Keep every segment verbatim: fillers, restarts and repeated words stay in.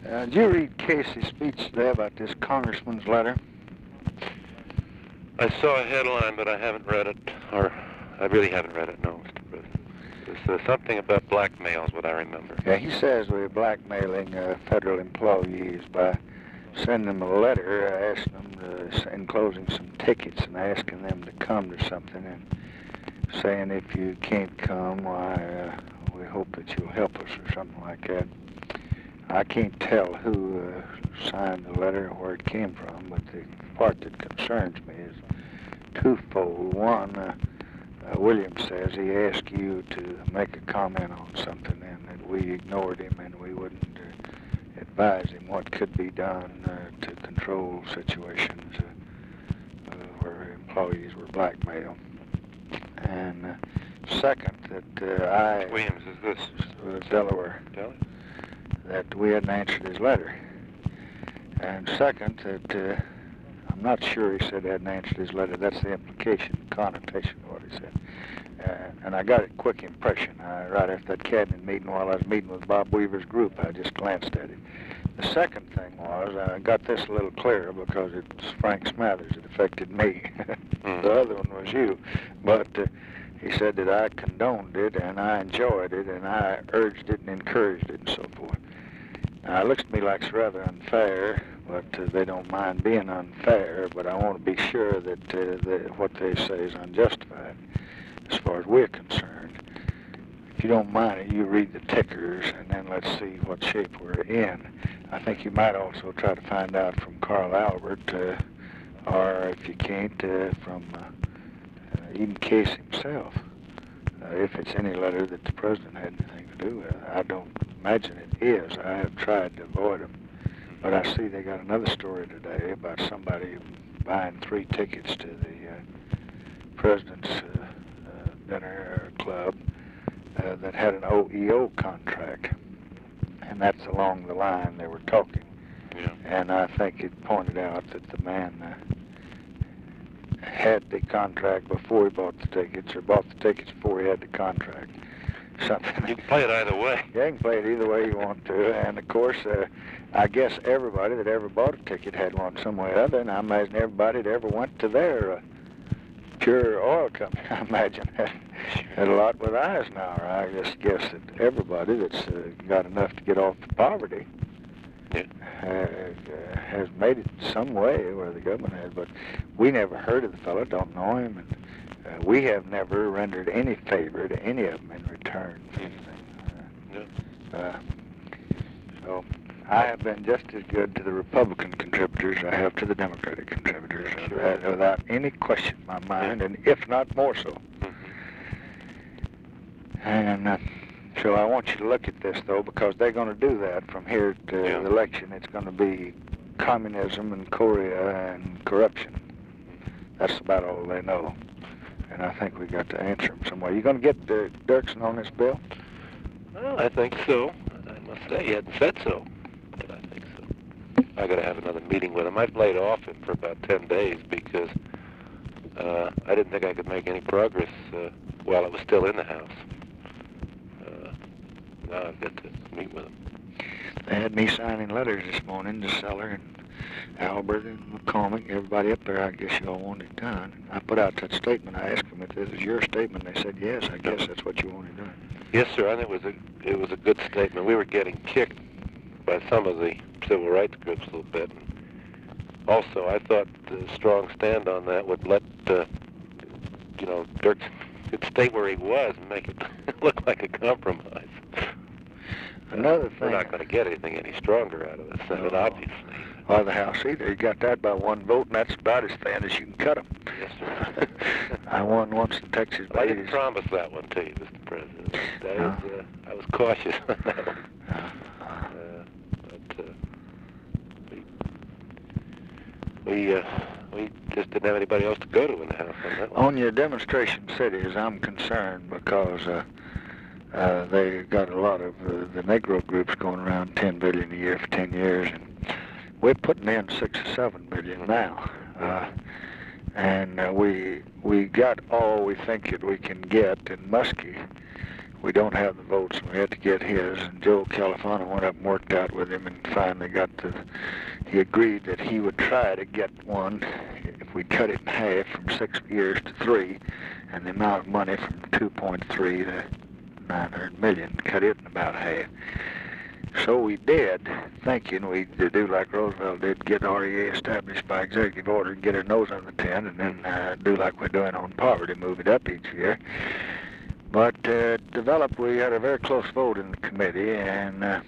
Uh, did you read Casey's speech today about this congressman's letter? I saw a headline, but I haven't read it, or I really haven't read it, no, Mister President. It's uh, something about blackmail is what I remember. Yeah, he says we're blackmailing uh, federal employees by sending them a letter, uh, asking them to, enclosing some tickets and asking them to come to something, and saying if you can't come, why, uh, we hope that you'll help us or something like that. I can't tell who uh, signed the letter or where it came from, but the part that concerns me is twofold. One, uh, uh, William says he asked you to make a comment on something and that we ignored him and we wouldn't uh, advise him what could be done uh, to control situations uh, uh, where employees were blackmailed. And uh, second, that uh, I... Williams, is this? Uh, Delaware. Delaware? That we hadn't answered his letter. And second, that uh, I'm not sure he said he hadn't answered his letter. That's the implication, connotation of what he said. Uh, and I got a quick impression. I, right after that cabinet meeting, while I was meeting with Bob Weaver's group, I just glanced at it. The second thing was, I got this a little clearer because it was Frank Smathers. It affected me. mm. The other one was you. But uh, he said that I condoned it, and I enjoyed it, and I urged it and encouraged it, and so forth. Now, it looks to me like it's rather unfair, but uh, they don't mind being unfair, but I want to be sure that, uh, that what they say is unjustified as far as we're concerned. If you don't mind it, you read the tickers, and then let's see what shape we're in. I think you might also try to find out from Carl Albert, uh, or if you can't, uh, from uh, uh, even Case himself, uh, if it's any letter that the president had anything to do with. I don't imagine it is. I have tried to avoid them. But I see they got another story today about somebody buying three tickets to the uh, president's uh, uh, dinner club uh, that had an O E O contract. And that's along the line they were talking. Yeah. And I think it pointed out that the man uh, had the contract before he bought the tickets, or bought the tickets before he had the contract. Something. You can play it either way. Yeah, you can play it either way you want to. And, of course, uh, I guess everybody that ever bought a ticket had one some way or other, and I imagine everybody that ever went to their uh, Pure Oil company, I imagine, had, had a lot with Eisenhower. I just guess that everybody that's uh, got enough to get off the poverty yeah. has, uh, has made it some way where the government has. But we never heard of the fellow, don't know him, and Uh, we have never rendered any favor to any of them in return for anything. Uh, yeah. uh, so I have been just as good to the Republican contributors as I have to the Democratic contributors, Sure. uh, without any question in my mind, yeah. and if not more so. Mm-hmm. And uh, so I want you to look at this, though, because they're going to do that from here to yeah. the election. It's going to be communism and Korea and corruption. That's about all they know. And I think we got to answer them some way. You going to get uh, Dirksen on this bill? Well, I think so. I must say, he hadn't said so, but I think so. I got to have another meeting with him. I've laid off him for about ten days because uh, I didn't think I could make any progress uh, while I was still in the House. Uh, now I've got to meet with him. They had me signing letters this morning to Seller and Albert and McCormick, everybody up there. I guess you all wanted it done. I put out that statement. I asked them if this is your statement. They said yes. I guess that's what you wanted done. Yes, sir. I think it was a it was a good statement. We were getting kicked by some of the civil rights groups a little bit. Also, I thought the strong stand on that would let uh, you know Dirk could stay where he was and make it look like a compromise. Another thing. We're not going to get anything any stronger out of the Senate, No. obviously. Or the House either. You got that by one vote, and that's about as thin as you can cut them. Yes, sir. I won once the Texas I didn't ladies. promise that one to you, Mister President. That No. is, uh, I was cautious on that one. Uh, Uh, but uh, we we, uh, we just didn't have anybody else to go to in the House on that one. on your demonstration cities, I'm concerned because uh, uh, they got a lot of uh, the Negro groups going around ten billion a year for ten years, and we're putting in six or seven billion now. Uh, and uh, we we got all we think that we can get in Muskie. we don't have the votes, and we had to get his. And Joe Califano went up and worked out with him, and finally got the. He agreed that he would try to get one if we cut it in half from six years to three, and the amount of money from two point three to nine hundred million, cut it in about half. So we did, thinking we'd do like Roosevelt did, get R E A established by executive order and get our nose on the tent, and then uh, do like we're doing on poverty, move it up each year. But uh, developed, we had a very close vote in the committee, and uh,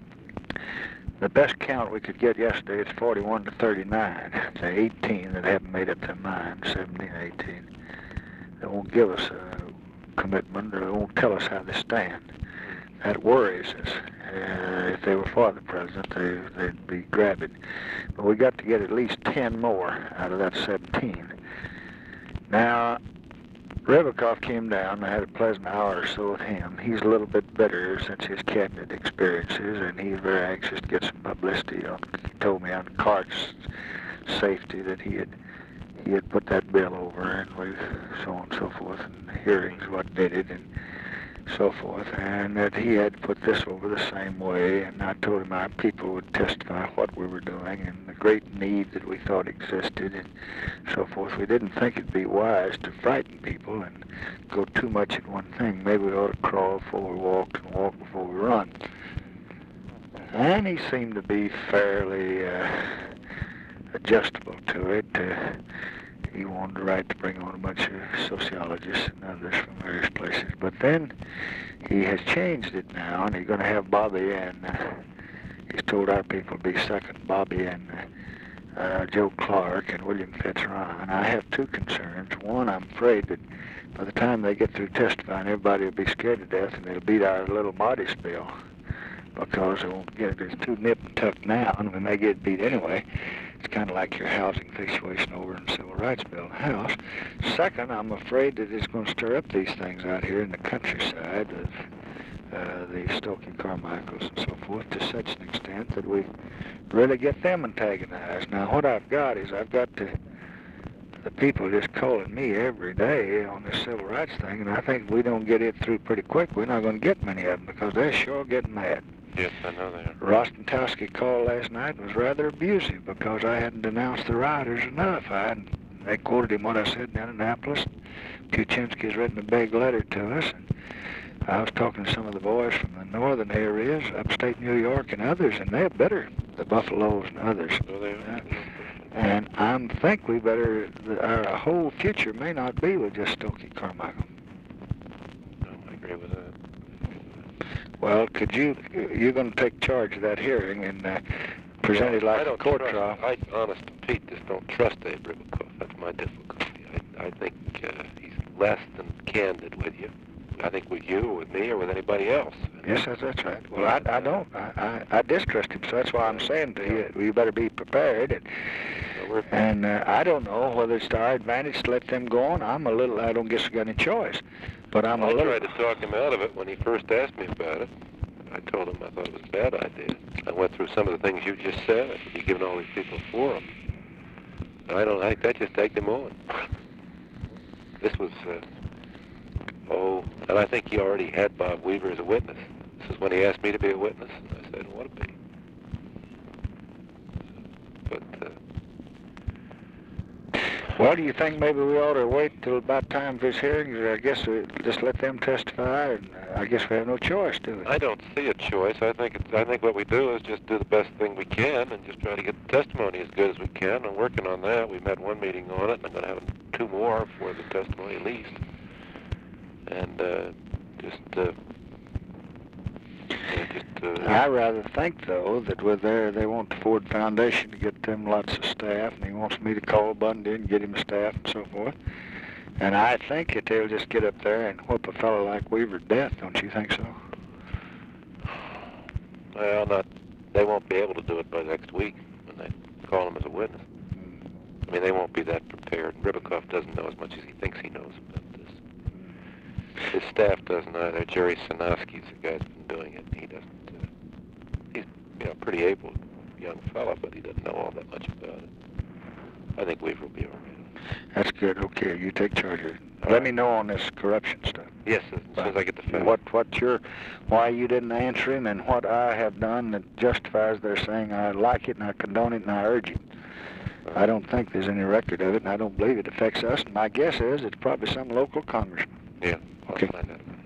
the best count we could get yesterday is forty-one to thirty-nine. It's eighteen that haven't made up their mind, seventeen, eighteen. They won't give us a commitment, or they won't tell us how they stand. That worries us. Uh, if they were for the president, they, they'd be grabbing. But we got to get at least ten more out of that seventeen. Now, Ribicoff came down. I had a pleasant hour or so with him. He's a little bit bitter since his cabinet experiences, and he's very anxious to get some publicity. On, he told me on Clark's safety that he had he had put that bill over, and we so on and so forth, and the hearings, what did it, and so forth, and that he had put this over the same way. And I told him our people would testify what we were doing and the great need that we thought existed and so forth. We didn't think it'd be wise to frighten people and go too much at one thing. Maybe we ought to crawl before we walk and walk before we run. And he seemed to be fairly uh, adjustable to it. Uh, He wanted the right to bring on a bunch of sociologists and others from various places. But then he has changed it now, and he's going to have Bobby and uh, he's told our people to be second, Bobby and uh, uh, Joe Clark and William Fitzryan. I have two concerns. One, I'm afraid that by the time they get through testifying, everybody will be scared to death, and they'll beat our little Marty's bill because they won't get it. It's too nip and tuck now, and when they get beat anyway, it's kind of like your housing situation over in the Civil Rights Bill in the House. Second, I'm afraid that it's going to stir up these things out here in the countryside of uh, the Stokely Carmichaels and so forth to such an extent that we really get them antagonized. Now, what I've got is I've got to, the people just calling me every day on this civil rights thing, and I think if we don't get it through pretty quick, we're not going to get many of them because they're sure getting mad. Yes, I know they are. Rostentowski called last night and was rather abusive because I hadn't denounced the rioters enough. I hadn't, they quoted him what I said in Annapolis. Kuczynski's written a big letter to us, and I was talking to some of the boys from the northern areas, upstate New York and others, and they're bitter, the Buffaloes and others. So they are. And I think we better, our whole future may not be with just Stokely Carmichael. No, I agree with that. Well, could you, you're going to take charge of that hearing and uh, present it like I a don't court trust, trial? I, honest to Pete, just don't trust Abe Ribicoff. That's my difficulty. I, I think uh, he's less than candid with you. I think with you, or with me, or with anybody else. Yes, that's, that's right. Well, I, I don't. I, I, I distrust him, so that's why I'm saying to you, you better be prepared. And, Well, and uh, I don't know whether it's to our advantage to let them go on. I'm a little, I don't guess I got any choice. But I'm I a little... tried to talk him out of it when he first asked me about it. I told him I thought it was a bad idea. I went through some of the things you just said. I said, you're giving all these people a forum. I don't think that just egged him on. This was, uh, oh, and I think he already had Bob Weaver as a witness. This is when he asked me to be a witness, and I said, I want to be. But, uh, Well, do you think maybe we ought to wait till about time for his hearing? Or I guess we just let them testify, and I guess we have no choice, do we? I don't see a choice. I think it's, I think what we do is just do the best thing we can and just try to get the testimony as good as we can. I'm working on that. We've had one meeting on it, and I'm going to have two more for the testimony at least. And uh, just, uh, yeah, just. Uh, I rather think, though, that with their, they want the Ford Foundation to get them lots of staff, and he wants me to call Bundy and get him staff and so forth. And I think that they'll just get up there and whoop a fellow like Weaver to death, don't you think so? Well, not. They won't be able to do it by next week when they call him as a witness. I mean, they won't be that prepared. Ribicoff doesn't know as much as he thinks he knows about this. His staff doesn't either. Jerry Sinofsky's the guy that's been doing it, and he doesn't. Uh, he's, you know, pretty able young fella, but he doesn't know all that much about it. I think Weaver will be all right. That's good. Okay, you take charge of it. All Let right. me know on this corruption stuff. Yes, as soon as I get the fax. What, what your, why you didn't answer him, and what I have done that justifies their saying I like it and I condone it and I urge it. I don't think there's any record of it, and I don't believe it affects us. And my guess is it's probably some local congressman. Yeah, I'll Okay. find out.